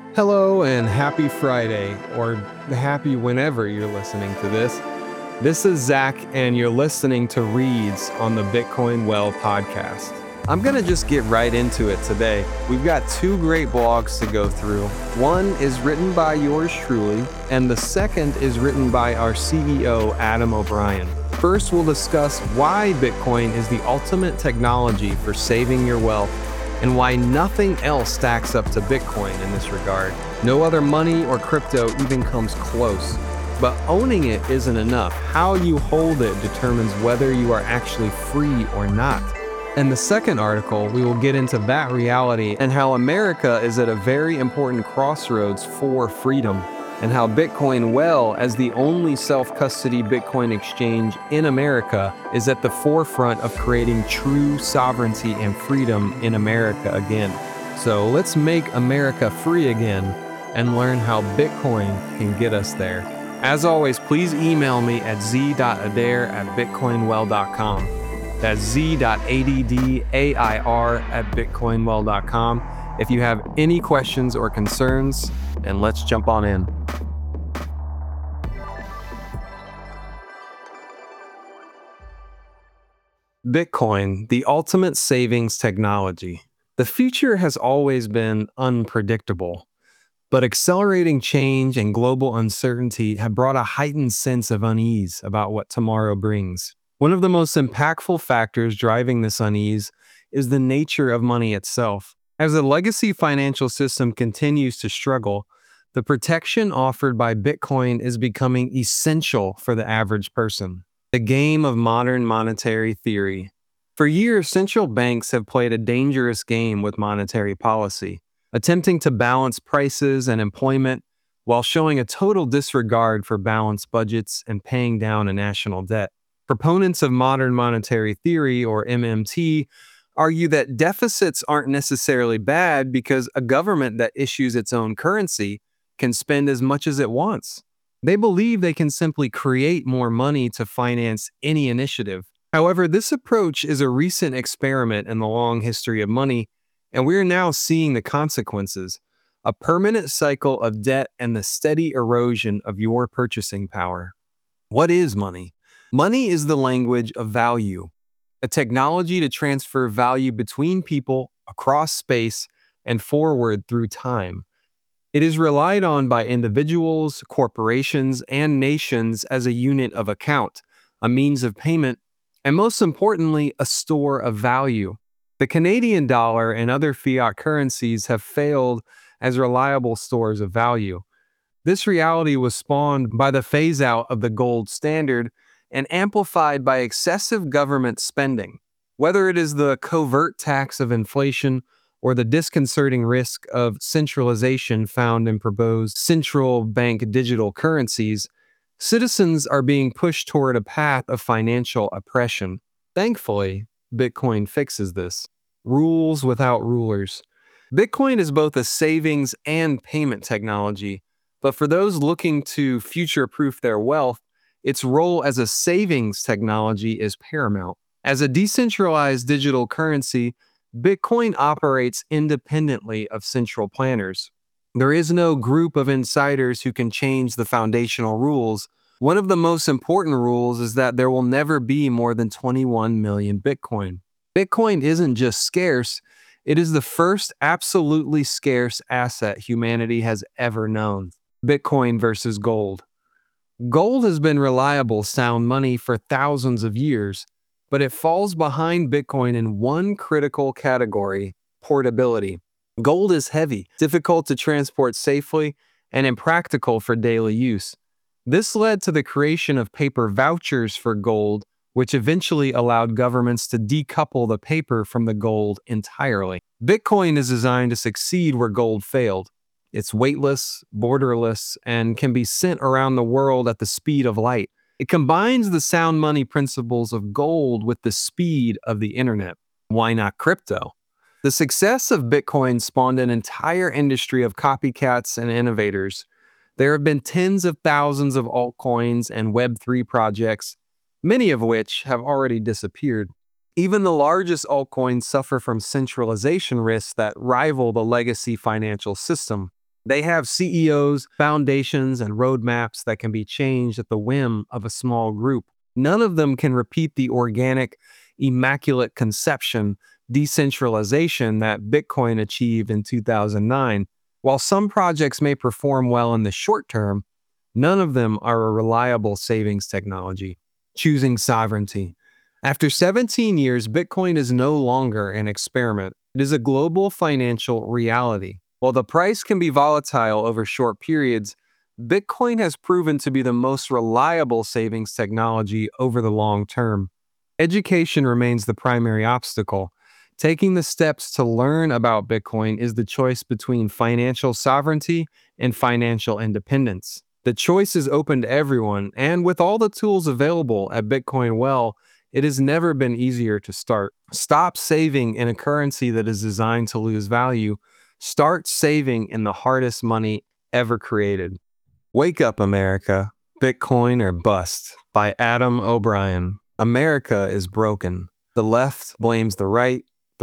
Hello and happy Friday, or happy whenever you're listening to this. This is Zach, and you're listening to Reads on the Bitcoin Well podcast. I'm going to just get right into it today. We've got two great blogs to go through. One is written by yours truly, and the second is written by our CEO, Adam O'Brien. First, we'll discuss why Bitcoin is the ultimate technology for saving your wealth and why nothing else stacks up to Bitcoin in this regard. No other money or crypto even comes close. But owning it isn't enough. How you hold it determines whether you are actually free or not. In the second article, we will get into that reality and how America is at a very important crossroads for freedom, and how Bitcoin Well, as the only self-custody Bitcoin exchange in America, is at the forefront of creating true sovereignty and freedom in America again. So let's make America free again and learn how Bitcoin can get us there. As always, please email me at z.adair@bitcoinwell.com. That's z.addair@bitcoinwell.com if you have any questions or concerns, and let's jump on in. Bitcoin, the ultimate savings technology. The future has always been unpredictable, but accelerating change and global uncertainty have brought a heightened sense of unease about what tomorrow brings. One of the most impactful factors driving this unease is the nature of money itself. As the legacy financial system continues to struggle, the protection offered by Bitcoin is becoming essential for the average person. The game of modern monetary theory. For years, central banks have played a dangerous game with monetary policy, attempting to balance prices and employment while showing a total disregard for balanced budgets and paying down a national debt. Proponents of modern monetary theory, or MMT, argue that deficits aren't necessarily bad because a government that issues its own currency can spend as much as it wants. They believe they can simply create more money to finance any initiative. However, this approach is a recent experiment in the long history of money, and we are now seeing the consequences: a permanent cycle of debt and the steady erosion of your purchasing power. What is money? Money is the language of value, a technology to transfer value between people, across space, and forward through time. It is relied on by individuals, corporations, and nations as a unit of account, a means of payment, and most importantly, a store of value. The Canadian dollar and other fiat currencies have failed as reliable stores of value. This reality was spawned by the phase-out of the gold standard and amplified by excessive government spending. Whether it is the covert tax of inflation or the disconcerting risk of centralization found in proposed central bank digital currencies, citizens are being pushed toward a path of financial oppression. Thankfully, Bitcoin fixes this. Rules without rulers. Bitcoin is both a savings and payment technology, but for those looking to future-proof their wealth, its role as a savings technology is paramount. As a decentralized digital currency, Bitcoin operates independently of central planners. There is no group of insiders who can change the foundational rules. One of the most important rules is that there will never be more than 21 million Bitcoin. Bitcoin isn't just scarce, it is the first absolutely scarce asset humanity has ever known. Bitcoin versus gold. Gold has been reliable, sound money for thousands of years, but it falls behind Bitcoin in one critical category: portability. Gold is heavy, difficult to transport safely, and impractical for daily use. This led to the creation of paper vouchers for gold, which eventually allowed governments to decouple the paper from the gold entirely. Bitcoin is designed to succeed where gold failed. It's weightless, borderless, and can be sent around the world at the speed of light. It combines the sound money principles of gold with the speed of the internet. Why not crypto? The success of Bitcoin spawned an entire industry of copycats and innovators. There have been tens of thousands of altcoins and Web3 projects, many of which have already disappeared. Even the largest altcoins suffer from centralization risks that rival the legacy financial system. They have CEOs, foundations, and roadmaps that can be changed at the whim of a small group. None of them can repeat the organic, immaculate conception, decentralization that Bitcoin achieved in 2009. While some projects may perform well in the short term, none of them are a reliable savings technology. Choosing sovereignty. After 17 years, Bitcoin is no longer an experiment. It is a global financial reality. While the price can be volatile over short periods, Bitcoin has proven to be the most reliable savings technology over the long term. Education remains the primary obstacle. Taking the steps to learn about Bitcoin is the choice between financial sovereignty and financial independence. The choice is open to everyone, and with all the tools available at Bitcoin Well, it has never been easier to start. Stop saving in a currency that is designed to lose value. Start saving in the hardest money ever created. Wake Up America, Bitcoin or Bust by Adam O'Brien. America is broken. The left blames the right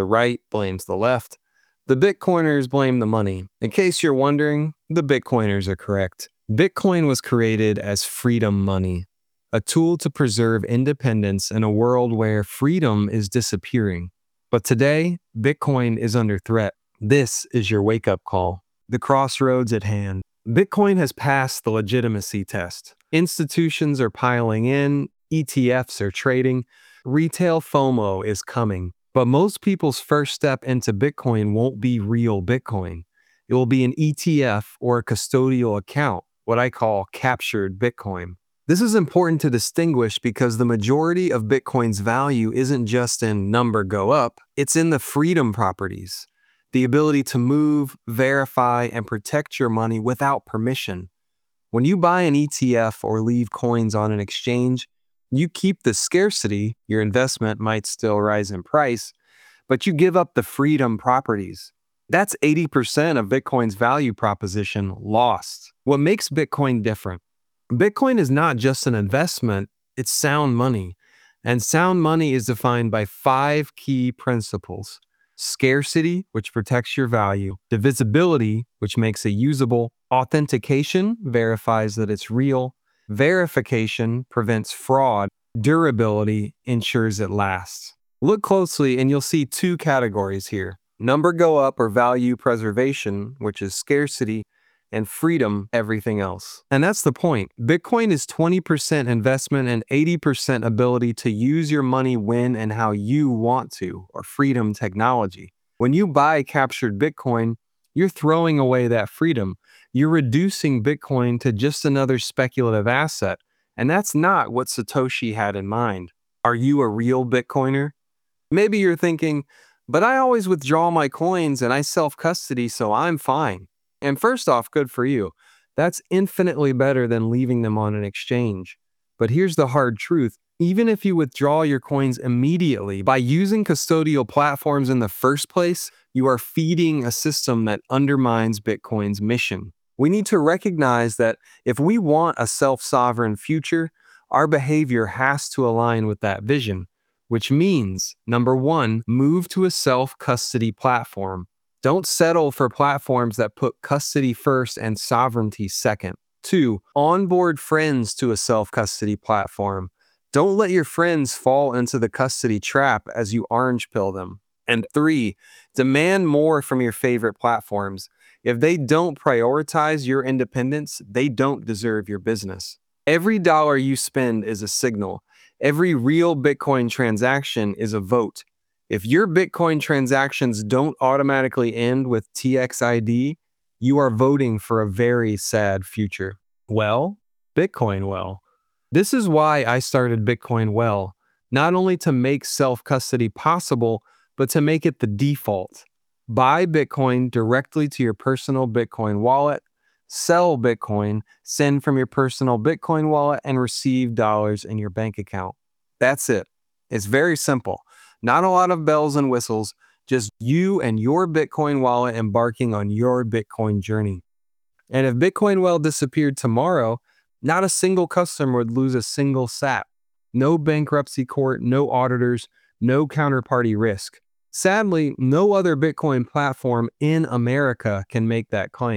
blames the left. The Bitcoiners blame the money. In case you're wondering, the Bitcoiners are correct. Bitcoin was created as freedom money, a tool to preserve independence in a world where freedom is disappearing. But today, Bitcoin is under threat. This is your wake-up call. The crossroads at hand. Bitcoin has passed the legitimacy test. Institutions are piling in, ETFs are trading, retail FOMO is coming. But most people's first step into Bitcoin won't be real Bitcoin. It will be an ETF or a custodial account, what I call captured Bitcoin. This is important to distinguish because the majority of Bitcoin's value isn't just in number go up, it's in the freedom properties. The ability to move, verify, and protect your money without permission. When you buy an ETF or leave coins on an exchange, you keep the scarcity. Your investment might still rise in price, but you give up the freedom properties. That's 80% of Bitcoin's value proposition lost. What makes Bitcoin different? Bitcoin is not just an investment, it's sound money. And sound money is defined by 5 key principles. Scarcity, which protects your value. Divisibility, which makes it usable. Authentication verifies that it's real. Verification prevents fraud. Durability ensures it lasts. Look closely and you'll see 2 categories here. Number go up or value preservation, which is scarcity, and freedom, everything else. And that's the point. Bitcoin is 20% investment and 80% ability to use your money when and how you want to, or freedom technology. When you buy captured Bitcoin, you're throwing away that freedom. You're reducing Bitcoin to just another speculative asset. And that's not what Satoshi had in mind. Are you a real Bitcoiner? Maybe you're thinking, but I always withdraw my coins and I self-custody, so I'm fine. And first off, good for you. That's infinitely better than leaving them on an exchange. But here's the hard truth. Even if you withdraw your coins immediately, by using custodial platforms in the first place, you are feeding a system that undermines Bitcoin's mission. We need to recognize that if we want a self-sovereign future, our behavior has to align with that vision, which means, number 1, move to a self-custody platform. Don't settle for platforms that put custody first and sovereignty second. 2, onboard friends to a self-custody platform. Don't let your friends fall into the custody trap as you orange pill them. And 3, demand more from your favorite platforms. If they don't prioritize your independence, they don't deserve your business. Every dollar you spend is a signal. Every real Bitcoin transaction is a vote. If your Bitcoin transactions don't automatically end with TXID, you are voting for a very sad future. Well, Bitcoin Well. This is why I started Bitcoin Well, not only to make self-custody possible, but to make it the default. Buy Bitcoin directly to your personal Bitcoin wallet, sell Bitcoin, send from your personal Bitcoin wallet, and receive dollars in your bank account. That's it. It's very simple. Not a lot of bells and whistles, just you and your Bitcoin wallet embarking on your Bitcoin journey. And if Bitcoin Well disappeared tomorrow, not a single customer would lose a single sat. No bankruptcy court, no auditors, no counterparty risk. Sadly, no other Bitcoin platform in America can make that claim.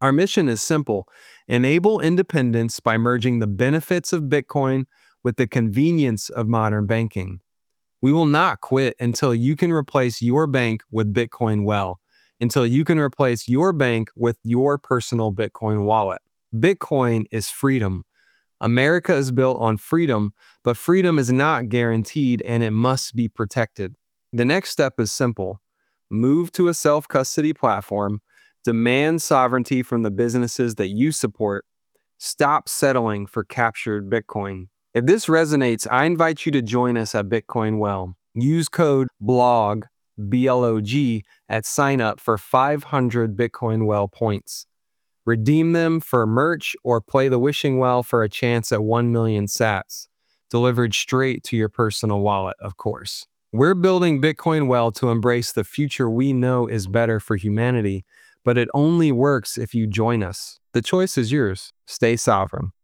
Our mission is simple: enable independence by merging the benefits of Bitcoin with the convenience of modern banking. We will not quit until you can replace your bank with Bitcoin well, until you can replace your bank with your personal Bitcoin wallet. Bitcoin is freedom. America is built on freedom, but freedom is not guaranteed and it must be protected. The next step is simple: move to a self custody platform, demand sovereignty from the businesses that you support, stop settling for captured Bitcoin. If this resonates, I invite you to join us at Bitcoin Well. Use code BLOG, BLOG, at sign up for 500 Bitcoin Well points. Redeem them for merch or play the wishing well for a chance at 1 million sats, delivered straight to your personal wallet, of course. We're building Bitcoin Well to embrace the future we know is better for humanity, but it only works if you join us. The choice is yours. Stay sovereign.